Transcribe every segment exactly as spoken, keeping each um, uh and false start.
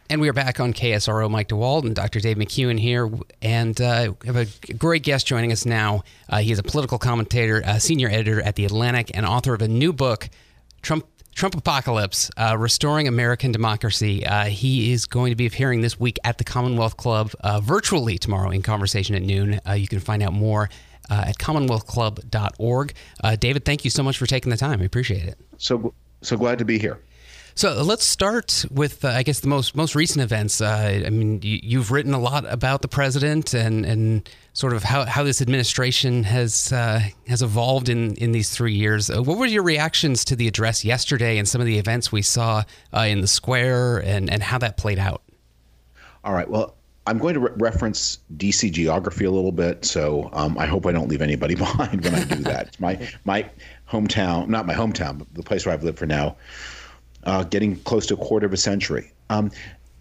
And we are back on K S R O. Mike DeWald and Doctor Dave McEwen here. And uh, we have a great guest joining us now. Uh, he is a political commentator, a senior editor at The Atlantic, and author of a new book, Trump Trump Apocalypse, uh, Restoring American Democracy. Uh, he is going to be appearing this week at the Commonwealth Club uh, virtually tomorrow in Conversation at noon. Uh, you can find out more uh, at commonwealth club dot org. Uh, David, thank you so much for taking the time. I appreciate it. So, so glad to be here. So let's start with, uh, I guess, the most most recent events. Uh, I mean, you, you've written a lot about the president and, and sort of how, how this administration has uh, has evolved in, in these three years. Uh, what were your reactions to the address yesterday and some of the events we saw uh, in the square and, and how that played out? All right. Well, I'm going to re- reference D C geography a little bit, so um, I hope I don't leave anybody behind when I do that. It's my my hometown, not my hometown, but the place where I've lived for now. Uh, getting close to a quarter of a century. Um,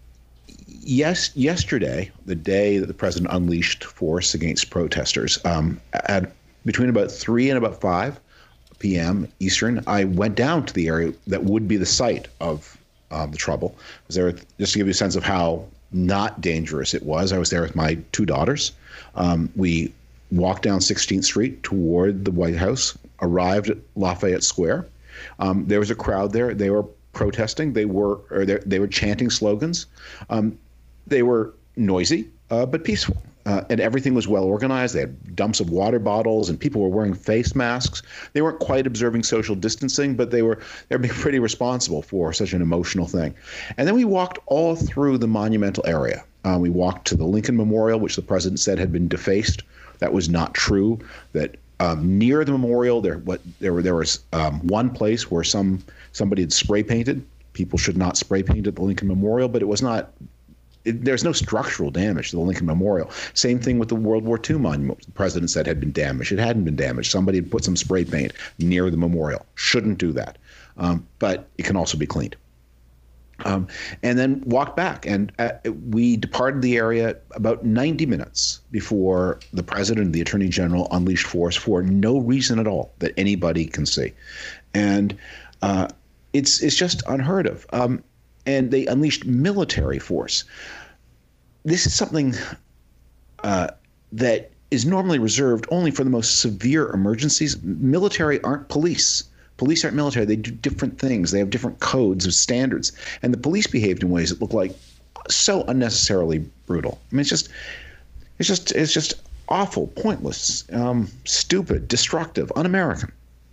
yes, yesterday, the day that the president unleashed force against protesters, um, at between about three and about five p.m. Eastern, I went down to the area that would be the site of uh, the trouble. I was there just to give you a sense of how not dangerous it was. I was there with my two daughters. Um, we walked down sixteenth Street toward the White House, arrived at Lafayette Square. Um, there was a crowd there. They were protesting. They were or they were chanting slogans. Um, they were noisy, uh, but peaceful. Uh, and everything was well organized. They had dumps of water bottles, and people were wearing face masks. They weren't quite observing social distancing, but they were they were being pretty responsible for such an emotional thing. And then we walked all through the monumental area. Uh, we walked to the Lincoln Memorial, which the president said had been defaced. That was not true. That um, near the memorial, there what there were there was um, one place where some somebody had spray painted. People should not spray paint at the Lincoln Memorial, but it was not. It, there's no structural damage to the Lincoln Memorial. Same thing with the World War Two monument. The president said had been damaged. It hadn't been damaged. Somebody had put some spray paint near the memorial. Shouldn't do that. Um, but it can also be cleaned. Um, and then walked back. And uh, we departed the area about ninety minutes before the president and the attorney general unleashed force for no reason at all that anybody can see. And uh, it's it's just unheard of. Um, and they unleashed military force. This is something uh, that is normally reserved only for the most severe emergencies. Military aren't police. Police aren't military. They do different things. They have different codes of standards. And the police behaved in ways that look like so unnecessarily brutal. I mean, it's just, it's just, it's just awful, pointless, um, stupid, destructive, un-American.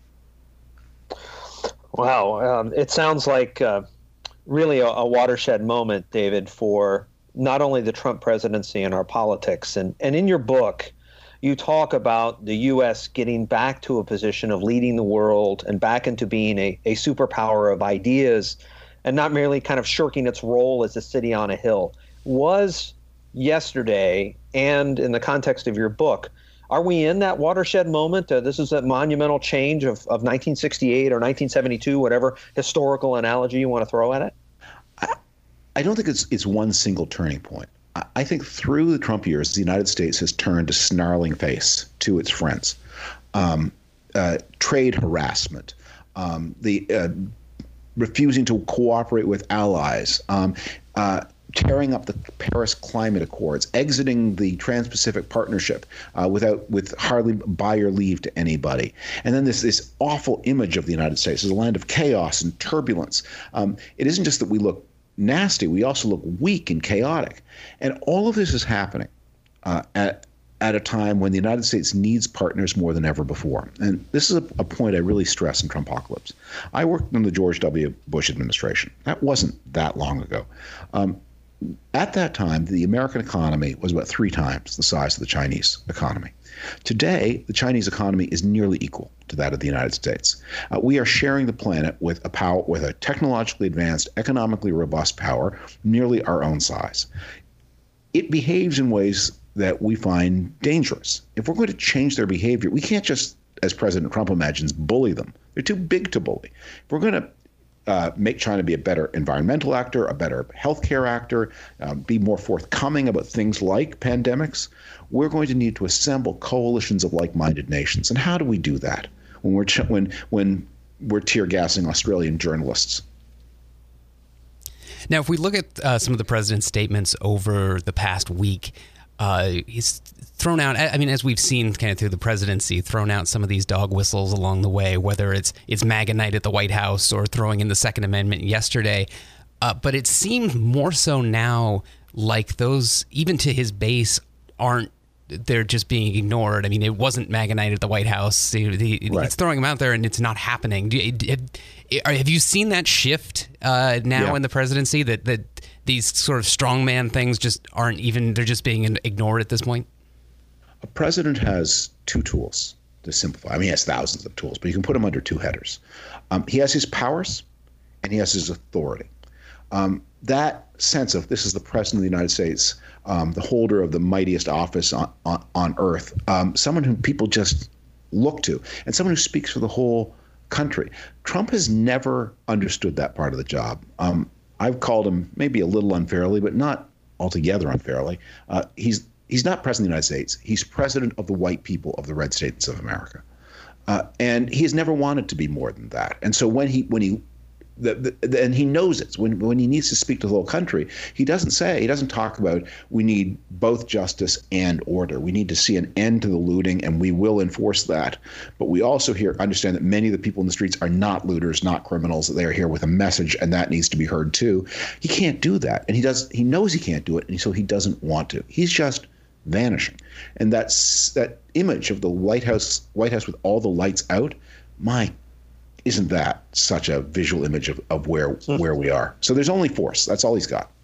Wow. Um, it sounds like uh, really a, a watershed moment, David, for not only the Trump presidency and our politics. And, and in your book, you talk about the U S getting back to a position of leading the world and back into being a, a superpower of ideas and not merely kind of shirking its role as a city on a hill. Was yesterday, and in the context of your book, are we in that watershed moment? Uh, this is a monumental change of, of nineteen sixty-eight or nineteen seventy-two, whatever historical analogy you want to throw at it? I, I don't think it's it's one single turning point. I think through the Trump years, the United States has turned a snarling face to its friends. Um, uh, trade harassment, um, the uh, refusing to cooperate with allies, um, uh, tearing up the Paris Climate Accords, exiting the Trans-Pacific Partnership uh, without with hardly by or leave to anybody. And then this this awful image of the United States as a land of chaos and turbulence. Um, it isn't just that we look nasty, we also look weak and chaotic. And all of this is happening uh, at at a time when the United States needs partners more than ever before. And this is a, a point I really stress in Trumpocalypse. I worked in the George W. Bush administration. That wasn't that long ago. Um, at that time, the American economy was about three times the size of the Chinese economy. Today, the Chinese economy is nearly equal to that of the United States. Uh, we are sharing the planet with a power, with a technologically advanced, economically robust power, nearly our own size. It behaves in ways that we find dangerous. If we're going to change their behavior, we can't just, as President Trump imagines, bully them. They're too big to bully. If we're going to Uh, make China be a better environmental actor, a better healthcare actor, uh, be more forthcoming about things like pandemics, we're going to need to assemble coalitions of like-minded nations. And how do we do that when we're ch- when when we're tear gassing Australian journalists? Now, if we look at uh, some of the president's statements over the past week, uh, he's thrown out, I mean, as we've seen kind of through the presidency, thrown out some of these dog whistles along the way, whether it's it's MAGA night at the White House or throwing in the Second Amendment yesterday. Uh, but it seems more so now like those, even to his base, aren't, they're just being ignored. I mean, it wasn't MAGA night at the White House. He, he, right. He's throwing them out there and it's not happening. Do you, have, have you seen that shift uh, now yeah. in the presidency, that, that these sort of strongman things just aren't even, they're just being ignored at this point? A president has two tools to simplify. I mean, he has thousands of tools, but you can put them under two headers. Um, he has his powers and he has his authority. Um, that sense of this is the president of the United States, um, the holder of the mightiest office on, on, on earth, um, someone who people just look to, and someone who speaks for the whole country. Trump has never understood that part of the job. Um, I've called him maybe a little unfairly, but not altogether unfairly. Uh, he's he's not president of the United States. He's president of the white people of the red states of America. Uh, and he has never wanted to be more than that. And so when he when he The, the, and he knows it. When when he needs to speak to the whole country, he doesn't say, he doesn't talk about we need both justice and order. We need to see an end to the looting, and we will enforce that. But we also here understand that many of the people in the streets are not looters, not criminals. That they are here with a message, and that needs to be heard too. He can't do that, and he does. He knows he can't do it, and so he doesn't want to. He's just vanishing, and that's that image of the White House, White House with all the lights out. My Isn't that such a visual image of, of where where we are? So there's only force. That's all he's got.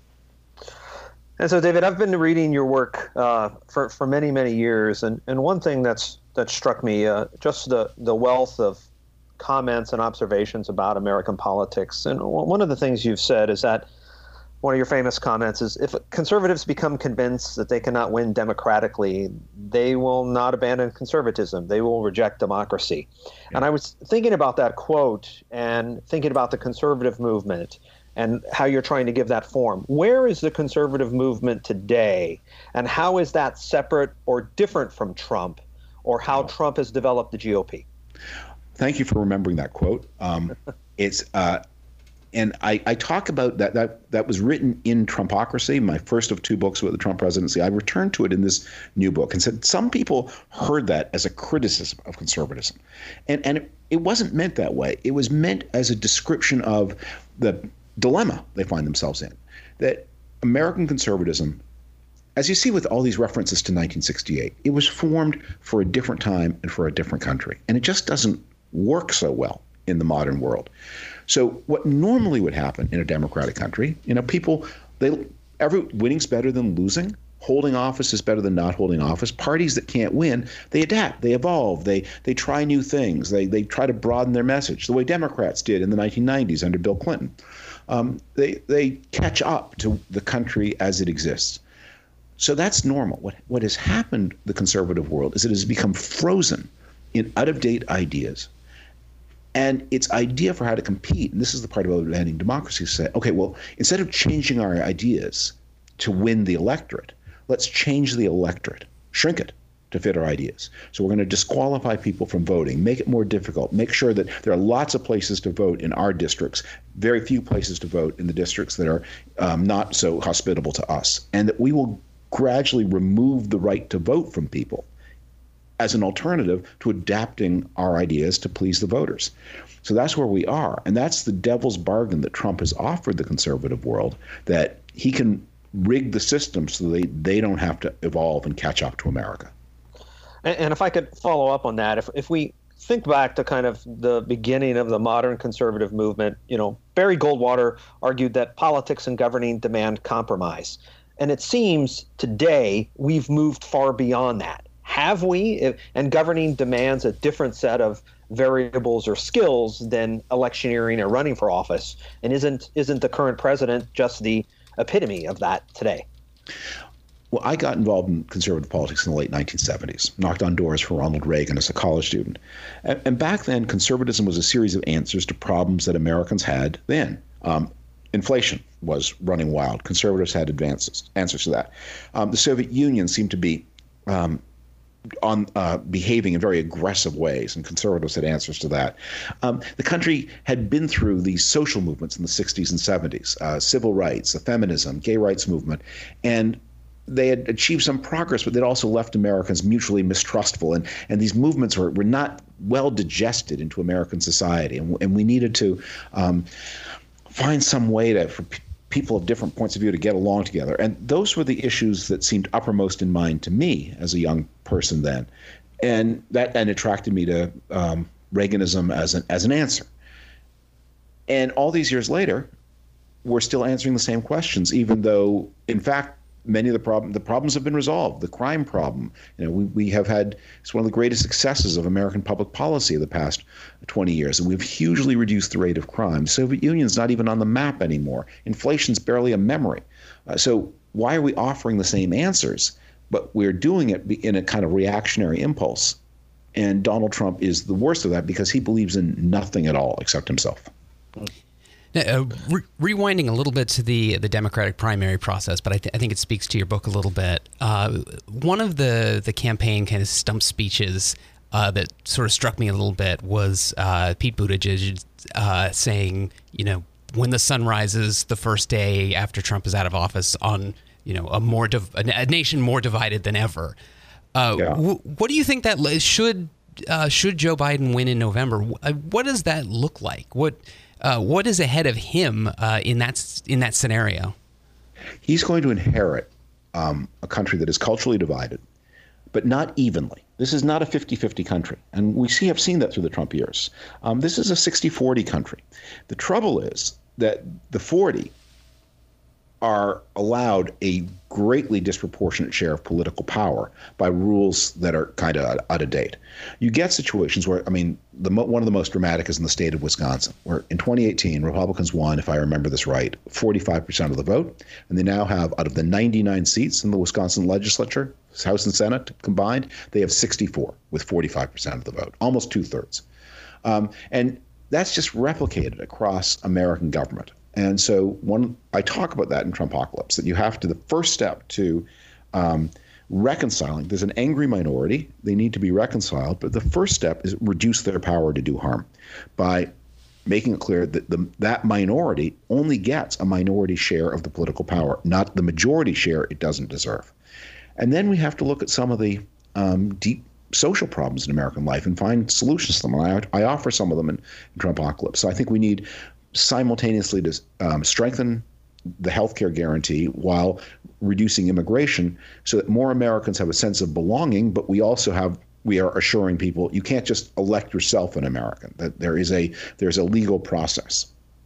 And so, David, I've been reading your work uh, for for many many years, and, and one thing that's that struck me uh, just the the wealth of comments and observations about American politics. And one of the things you've said is that one of your famous comments is, if conservatives become convinced that they cannot win democratically, they will not abandon conservatism. They will reject democracy. Yeah. And I was thinking about that quote and thinking about the conservative movement and how you're trying to give that form. Where is the conservative movement today, and how is that separate or different from Trump, or how Trump has developed the G O P? Thank you for remembering that quote. Um, it's uh, And I, I talk about that, that that was written in Trumpocracy, my first of two books about the Trump presidency. I returned to it in this new book and said some people heard that as a criticism of conservatism. And, and it, it wasn't meant that way. It was meant as a description of the dilemma they find themselves in. That American conservatism, as you see with all these references to nineteen sixty-eight, it was formed for a different time and for a different country. And it just doesn't work so well in the modern world. So what normally would happen in a democratic country, you know, people, they every winning's better than losing. Holding office is better than not holding office. Parties that can't win, they adapt, they evolve, they they try new things, they they try to broaden their message, the way Democrats did in the nineteen nineties under Bill Clinton. Um, they they catch up to the country as it exists. So that's normal. What what has happened in the conservative world is it has become frozen in out-of-date ideas. And its idea for how to compete, and this is the part about abandoning democracy, say, okay, well, instead of changing our ideas to win the electorate, let's change the electorate, shrink it to fit our ideas. So we're going to disqualify people from voting, make it more difficult, make sure that there are lots of places to vote in our districts, very few places to vote in the districts that are um, not so hospitable to us, and that we will gradually remove the right to vote from people as an alternative to adapting our ideas to please the voters. So that's where we are. And that's the devil's bargain that Trump has offered the conservative world, that he can rig the system so they, they don't have to evolve and catch up to America. And, and if I could follow up on that, if, if we think back to kind of the beginning of the modern conservative movement, you know, Barry Goldwater argued that politics and governing demand compromise. And it seems today we've moved far beyond that. Have we? And governing demands a different set of variables or skills than electioneering or running for office. And isn't isn't the current president just the epitome of that today? Well, I got involved in conservative politics in the late nineteen seventies, knocked on doors for Ronald Reagan as a college student. And, and back then, conservatism was a series of answers to problems that Americans had then. Um, inflation was running wild. Conservatives had advances, answers to that. Um, the Soviet Union seemed to be um, on uh, behaving in very aggressive ways, and conservatives had answers to that. Um, the country had been through these social movements in the sixties and seventies, uh, civil rights, the feminism, gay rights movement, and they had achieved some progress, but they'd also left Americans mutually mistrustful, and and these movements were, were not well digested into American society, and, and we needed to um, find some way to for people of different points of view to get along together. And those were the issues that seemed uppermost in mind to me as a young person then. And that and attracted me to um, Reaganism as an, as an answer. And all these years later, we're still answering the same questions, even though, in fact, many of the problem the problems have been resolved. The crime problem, you know, we, we have had, it's one of the greatest successes of American public policy of the past twenty years, and we've hugely reduced the rate of crime. The Soviet Union's not even on the map anymore. Inflation's barely a memory. Uh, so why are we offering the same answers, but we're doing it in a kind of reactionary impulse? And Donald Trump is the worst of that because he believes in nothing at all except himself. Now, uh, re- rewinding a little bit to the the Democratic primary process, but I, th- I think it speaks to your book a little bit. Uh, one of the, the campaign kind of stump speeches uh, that sort of struck me a little bit was uh, Pete Buttigieg uh, saying, you know, when the sun rises the first day after Trump is out of office on, you know, a more div- a nation more divided than ever. Uh, yeah. w- what do you think that should uh, should Joe Biden win in November? What does that look like? What Uh, what is ahead of him uh, in that in that scenario? He's going to inherit um, a country that is culturally divided, but not evenly. This is not a fifty-fifty country, and we see have seen that through the Trump years. Um, this is a sixty-forty country. The trouble is that the forty are allowed a greatly disproportionate share of political power by rules that are kind of out of date. You get situations where, I mean, the one of the most dramatic is in the state of Wisconsin, where in twenty eighteen, Republicans won, if I remember this right, forty-five percent of the vote. And they now have, out of the ninety-nine seats in the Wisconsin legislature, House and Senate combined, they have sixty-four with forty-five percent of the vote, almost two thirds. Um, and that's just replicated across American government. And so one, I talk about that in Trumpocalypse, that you have to, the first step to um, reconciling, there's an angry minority, they need to be reconciled, but the first step is reduce their power to do harm by making it clear that the, that minority only gets a minority share of the political power, not the majority share it doesn't deserve. And then we have to look at some of the um, deep social problems in American life and find solutions to them. And I, I offer some of them in, in Trumpocalypse. So I think we need simultaneously to um, strengthen the healthcare guarantee while reducing immigration so that more Americans have a sense of belonging, but we also have we are assuring people you can't just elect yourself an American, that there is a there's a legal process.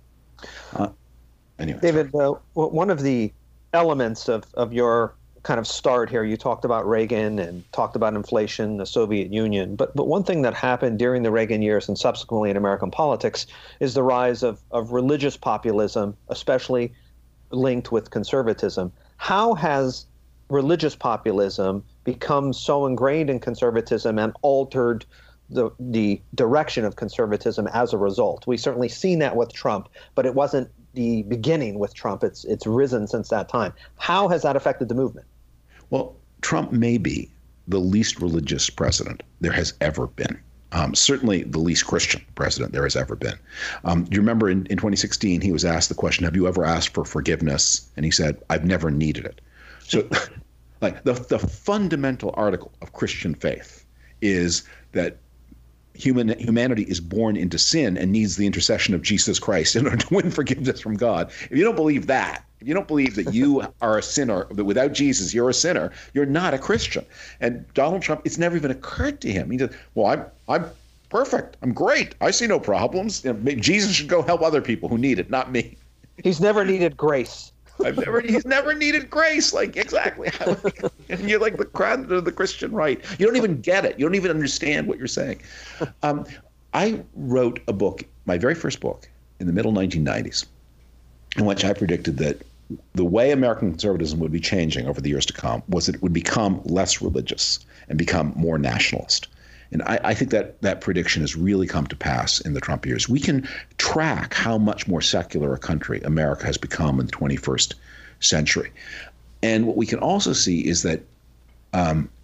Uh, anyway. David, uh, one of the elements of, of your kind of start here, you talked about Reagan and talked about inflation, the Soviet Union. But but one thing that happened during the Reagan years and subsequently in American politics is the rise of, of religious populism, especially linked with conservatism. How has religious populism become so ingrained in conservatism and altered the the direction of conservatism as a result? We've certainly seen that with Trump, but it wasn't the beginning with Trump. It's it's risen since that time. How has that affected the movement? Well, Trump may be the least religious president there has ever been. Um, certainly the least Christian president there has ever been. Um, do you remember in, in twenty sixteen, he was asked the question, have you ever asked for forgiveness? And he said, I've never needed it. So like the, the fundamental article of Christian faith is that Human, humanity is born into sin and needs the intercession of Jesus Christ in order to win forgiveness from God. If you don't believe that, if you don't believe that you are a sinner, that without Jesus you're a sinner, you're not a Christian. And Donald Trump, it's never even occurred to him. He said, well, I'm I'm perfect. I'm great. I see no problems. You know, Jesus should go help other people who need it, not me. He's never needed grace. I've never, he's never needed grace. Like, exactly. And you're like the crowd of the Christian right. You don't even get it. You don't even understand what you're saying. Um, I wrote a book, my very first book, in the middle nineteen nineties, in which I predicted that the way American conservatism would be changing over the years to come was that it would become less religious and become more nationalist. And I, I think that that prediction has really come to pass in the Trump years. We can track how much more secular a country America has become in the twenty-first century. And what we can also see is that um,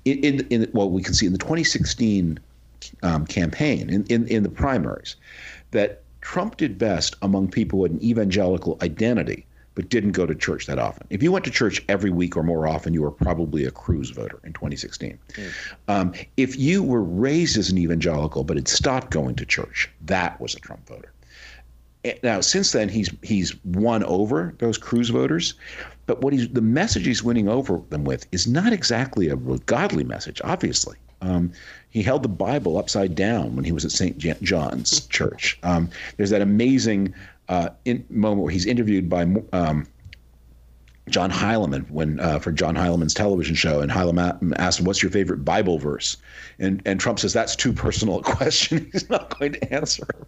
in, in, in well, we can see in the twenty sixteen um, campaign, in, in, in the primaries, that Trump did best among people with an evangelical identity, but didn't go to church that often. If you went to church every week or more often, you were probably a Cruz voter in twenty sixteen. Mm. Um, if you were raised as an evangelical but had stopped going to church, that was a Trump voter. Now, since then, he's he's won over those Cruz voters, but what he's the message he's winning over them with is not exactly a godly message. Obviously, um, he held the Bible upside down when he was at Saint John's Church. Um, there's that amazing uh, in, moment where he's interviewed by um, John Heilemann when uh, for John Heilemann's television show, and Heilemann asked him, "What's your favorite Bible verse?" And and Trump says, "That's too personal a question. He's not going to answer it."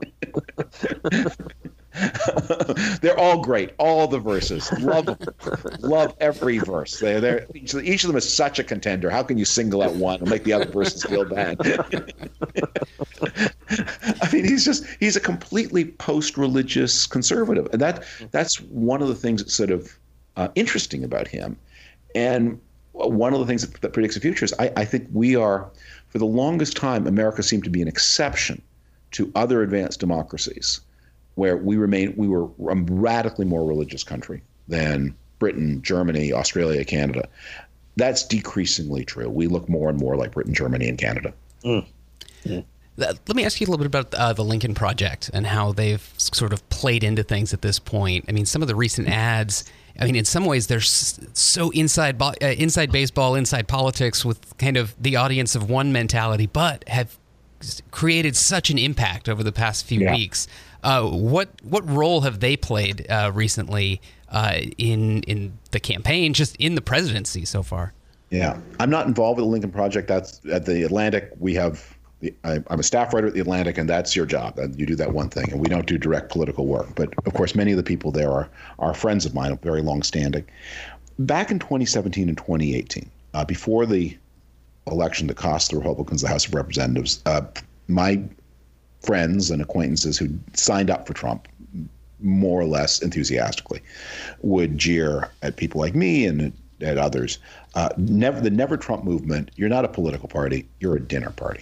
They're all great, all the verses. Love them. Love every verse. They're, they're, each, each of them is such a contender. How can you single out one and make the other verses feel bad? I mean, he's just he's a completely post-religious conservative, and that that's one of the things that's sort of uh, interesting about him. And one of the things that, that predicts the future is I, I think we are, for the longest time, America seemed to be an exception to other advanced democracies, where we remain, we were a radically more religious country than Britain, Germany, Australia, Canada. That's decreasingly true. We look more and more like Britain, Germany, and Canada. Mm. Mm. Let me ask you a little bit about uh, the Lincoln Project and how they've sort of played into things at this point. I mean, some of the recent ads, I mean, in some ways, they're so inside uh, inside baseball, inside politics, with kind of the audience of one mentality, but have created such an impact over the past few yeah. weeks. Uh, what what role have they played uh, recently uh, in in the campaign, just in the presidency so far? Yeah, I'm not involved with the Lincoln Project. That's at the Atlantic. We have the, I, I'm a staff writer at the Atlantic, and that's your job. You do that one thing, and we don't do direct political work. But of course, many of the people there are are friends of mine, very long standing. Back in twenty seventeen and twenty eighteen, uh, before the election that cost the Republicans the House of Representatives, uh, my friends and acquaintances who signed up for Trump more or less enthusiastically would jeer at people like me and at others. Uh, never the Never Trump movement, you're not a political party, you're a dinner party.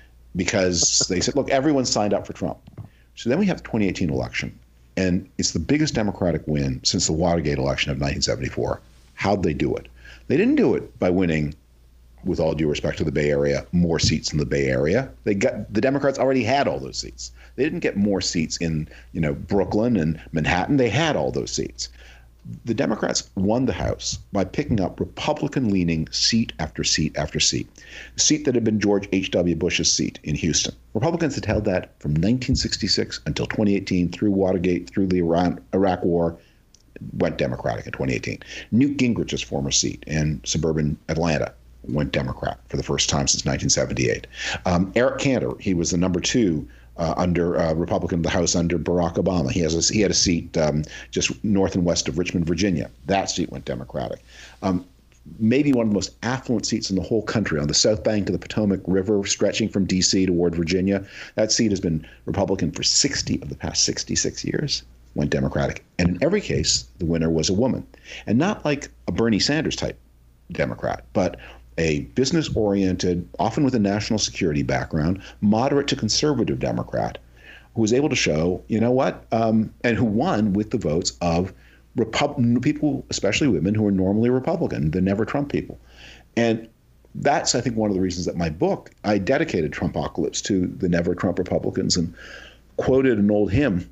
Because they said, look, everyone signed up for Trump. So then we have the twenty eighteen election, and it's the biggest Democratic win since the Watergate election of nineteen seventy-four. How'd they do it? They didn't do it by winning, with all due respect to the Bay Area, more seats in the Bay Area. They got the Democrats already had all those seats. They didn't get more seats in, you know, Brooklyn and Manhattan. They had all those seats. The Democrats won the House by picking up Republican-leaning seat after seat after seat. The seat that had been George H W. Bush's seat in Houston. Republicans had held that from nineteen sixty-six until twenty eighteen, through Watergate, through the Iran, Iraq War. Went Democratic in twenty eighteen. Newt Gingrich's former seat in suburban Atlanta went Democrat for the first time since nineteen seventy-eight. Um, Eric Cantor, he was the number two uh, under uh, Republican of the House under Barack Obama. He has a, he had a seat um, just north and west of Richmond, Virginia. That seat went Democratic. Um, maybe one of the most affluent seats in the whole country, on the south bank of the Potomac River, stretching from D C toward Virginia. That seat has been Republican for sixty of the past sixty-six years. Went Democratic. And in every case, the winner was a woman. And not like a Bernie Sanders type Democrat, but a business-oriented, often with a national security background, moderate to conservative Democrat who was able to show, you know what, um, and who won with the votes of Repub- people, especially women, who are normally Republican, the Never Trump people. And that's, I think, one of the reasons that my book, I dedicated Trumpocalypse to the Never Trump Republicans and quoted an old hymn.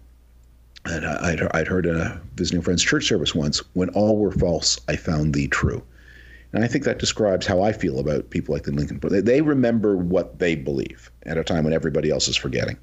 And I'd, I'd heard a visiting friend's church service once, "When all were false, I found thee true." And I think that describes how I feel about people like the Lincoln. They, they remember what they believe at a time when everybody else is forgetting.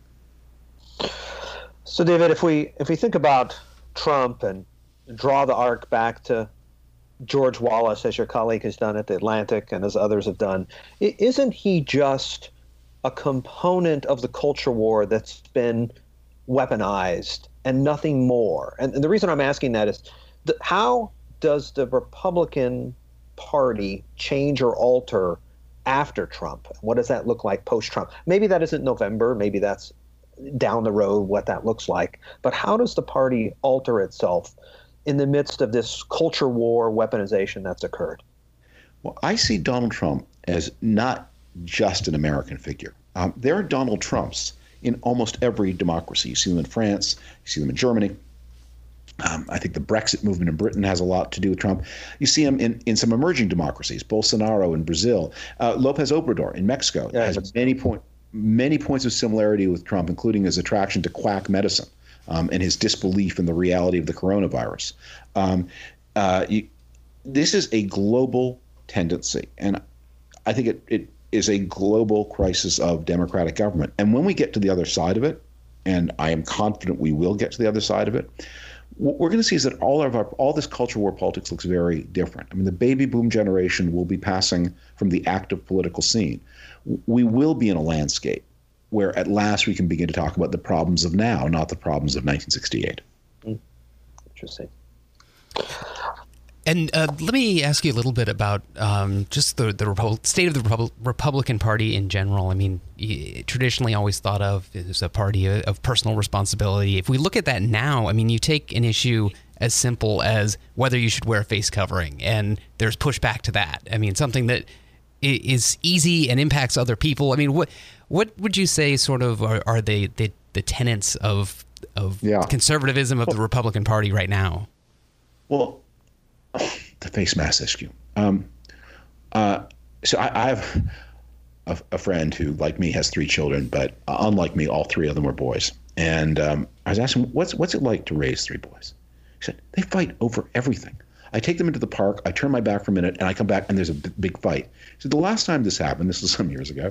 So, David, if we if we think about Trump and draw the arc back to George Wallace, as your colleague has done at the Atlantic and as others have done, isn't he just a component of the culture war that's been weaponized and nothing more? And, and the reason I'm asking that is, the, how does the Republican Party change or alter after Trump? What does that look like post-Trump? Maybe that isn't November. Maybe that's down the road what that looks like. But how does the party alter itself in the midst of this culture war weaponization that's occurred? Well, I see Donald Trump as not just an American figure. Um, there are Donald Trumps in almost every democracy. You see them in France, you see them in Germany. Um, I think the Brexit movement in Britain has a lot to do with Trump. You see him in, in some emerging democracies, Bolsonaro in Brazil, uh, Lopez Obrador in Mexico yeah, has many, point, many points of similarity with Trump, including his attraction to quack medicine um, and his disbelief in the reality of the coronavirus. Um, uh, you, this is a global tendency, and I think it, it is a global crisis of democratic government. And when we get to the other side of it, and I am confident we will get to the other side of it, what we're going to see is that all of our, all this culture war politics looks very different. I mean, the baby boom generation will be passing from the active political scene. We will be in a landscape where at last we can begin to talk about the problems of now, not the problems of nineteen sixty-eight. Mm. Interesting. And uh, let me ask you a little bit about um, just the, the Repu- state of the Repu- Republican Party in general. I mean, traditionally always thought of as a party of personal responsibility. If we look at that now, I mean, you take an issue as simple as whether you should wear a face covering, and there's pushback to that. I mean, something that is easy and impacts other people. I mean, what what would you say sort of are, are the, the, the tenets of, of yeah. conservatism of well, the Republican Party right now? Well, the face mask issue. Um, uh, so I, I have a, a friend who, like me, has three children, but uh, unlike me, all three of them were boys. And um, I was asking, what's what's it like to raise three boys? He said, they fight over everything. I take them into the park, I turn my back for a minute, and I come back, and there's a b- big fight. So the last time this happened, this was some years ago,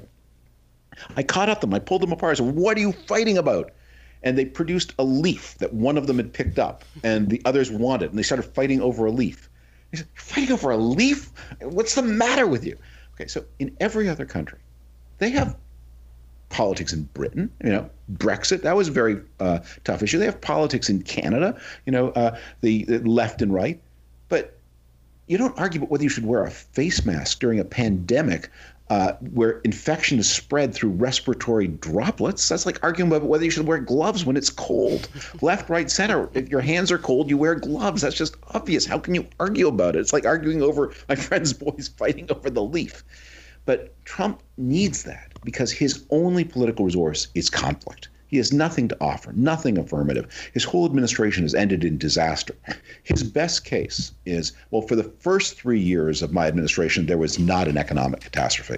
I caught up them, I pulled them apart. I said, what are you fighting about? And they produced a leaf that one of them had picked up, and the others wanted, and they started fighting over a leaf. He said, you're fighting over a leaf? What's the matter with you? Okay, so in every other country, they have politics in Britain, you know, Brexit, that was a very uh, tough issue. They have politics in Canada, you know, uh, the, the left and right. But you don't argue about whether you should wear a face mask during a pandemic uh, where infection is spread through respiratory droplets. That's like arguing about whether you should wear gloves when it's cold. Left, right, center. If your hands are cold, you wear gloves. That's just obvious. How can you argue about it? It's like arguing over my friend's boys fighting over the leaf. But Trump needs that because his only political resource is conflict. He has nothing to offer, nothing affirmative. His whole administration has ended in disaster. His best case is, well, for the first three years of my administration, there was not an economic catastrophe.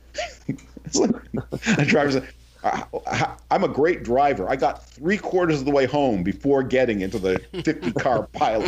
It's like a driver's like, I'm a great driver. I got three quarters of the way home before getting into the fifty-car pileup.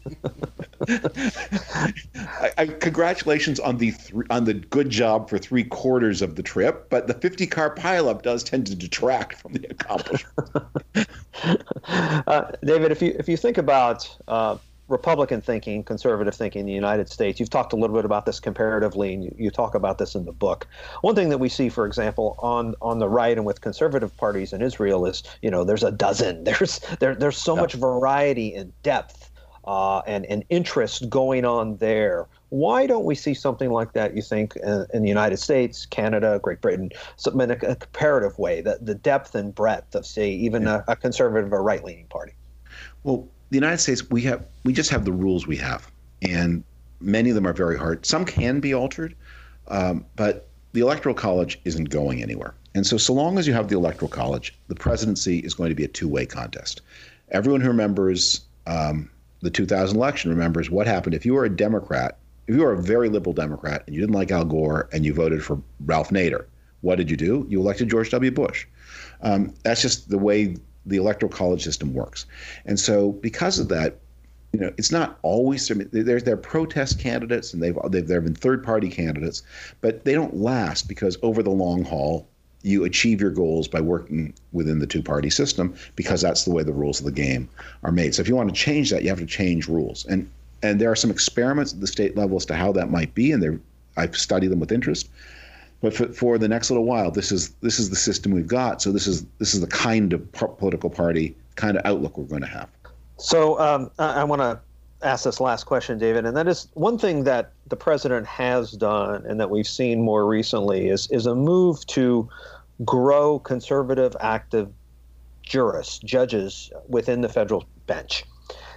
I, I, congratulations on the th- on the good job for three quarters of the trip, but the fifty-car pileup does tend to detract from the accomplishment. uh, David, if you if you think about uh, Republican thinking, conservative thinking in the United States, you've talked a little bit about this comparatively, and you, you talk about this in the book. One thing that we see, for example, on on the right and with conservative parties in Israel is, you know, there's a dozen. There's there there's so yeah. much variety and depth. Uh, and, and interest going on there. Why don't we see something like that, you think, in, in the United States, Canada, Great Britain, something in a, a comparative way, the, the depth and breadth of, say, even yeah. a, a conservative or right-leaning party? Well, the United States, we have we just have the rules we have, and many of them are very hard. Some can be altered, um, but the Electoral College isn't going anywhere. And so so long as you have the Electoral College, the presidency is going to be a two-way contest. Everyone who remembers um, the two thousand election remembers what happened if you were a Democrat, if you were a very liberal Democrat and you didn't like Al Gore and you voted for Ralph Nader. What did you do? You elected George W. Bush. Um, that's just the way the Electoral College system works. And so because of that, you know, it's not always, there's there are protest candidates and they've, they've there have been third party candidates, but they don't last because over the long haul, you achieve your goals by working within the two-party system because that's the way the rules of the game are made. So if you want to change that, you have to change rules. And and there are some experiments at the state level as to how that might be, and they're, I've studied them with interest. But for, for the next little while, this is this is the system we've got. So this is this is the kind of political party, kind of outlook we're going to have. So um, I, I want to ask this last question, David, and that is one thing that the president has done and that we've seen more recently is is a move to grow conservative active jurists, judges within the federal bench.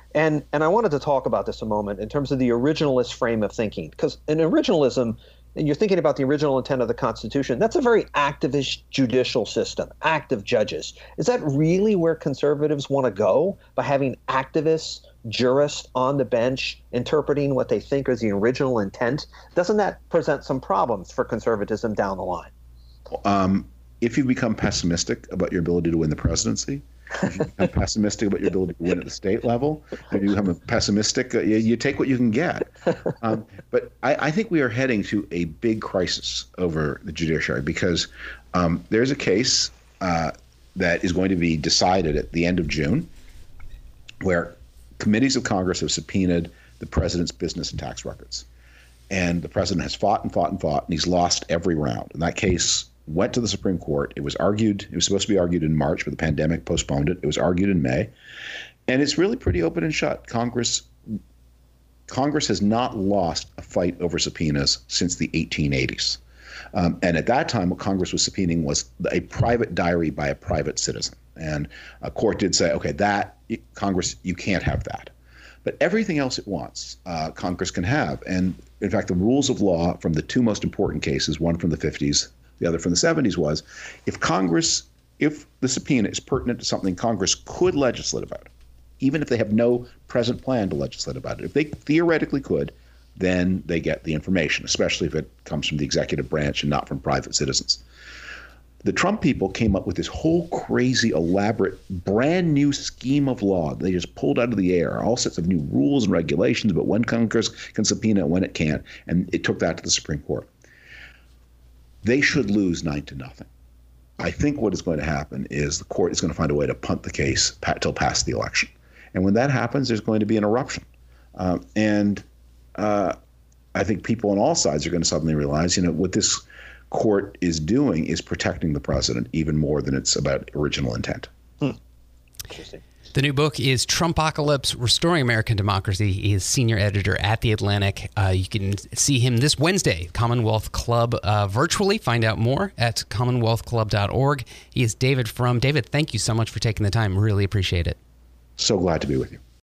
And and I wanted to talk about this a moment in terms of the originalist frame of thinking, because in originalism, and you're thinking about the original intent of the Constitution, that's a very activist judicial system, active judges. Is that really where conservatives want to go, by having activists, jurists on the bench interpreting what they think is the original intent? Doesn't that present some problems for conservatism down the line? Um, if you become pessimistic about your ability to win the presidency, if you become pessimistic about your ability to win at the state level, if you become pessimistic, uh, you, you take what you can get. Um, but I, I think we are heading to a big crisis over the judiciary, because um, there's a case uh, that is going to be decided at the end of June, where committees of Congress have subpoenaed the president's business and tax records. And the president has fought and fought and fought, and he's lost every round. And that case went to the Supreme Court. It was argued, it was supposed to be argued in March, but the pandemic postponed it. It was argued in May. And it's really pretty open and shut. Congress Congress has not lost a fight over subpoenas since the eighteen eighties. Um, and at that time, what Congress was subpoenaing was a private diary by a private citizen. And a court did say, okay, that, Congress, you can't have that. But everything else it wants, uh, Congress can have. And in fact, the rules of law from the two most important cases, one from the fifties, the other from the seventies, was if Congress, if the subpoena is pertinent to something Congress could legislate about, even if they have no present plan to legislate about it, if they theoretically could, then they get the information, especially if it comes from the executive branch and not from private citizens. The Trump people came up with this whole crazy, elaborate, brand new scheme of law. They just pulled out of the air all sorts of new rules and regulations about when Congress can subpoena and when it can't, and it took that to the Supreme Court. They should lose nine to nothing. I think what is going to happen is the court is going to find a way to punt the case till past the election. And when that happens, there's going to be an eruption. Um, and uh, I think people on all sides are going to suddenly realize, you know, what this court is doing is protecting the president even more than it's about original intent. Hmm. Interesting. The new book is Trumpocalypse, Restoring American Democracy. He is senior editor at The Atlantic. Uh, you can see him this Wednesday, Commonwealth Club, uh, virtually. Find out more at commonwealth club dot org. He is David Frum. David, thank you so much for taking the time. Really appreciate it. So glad to be with you.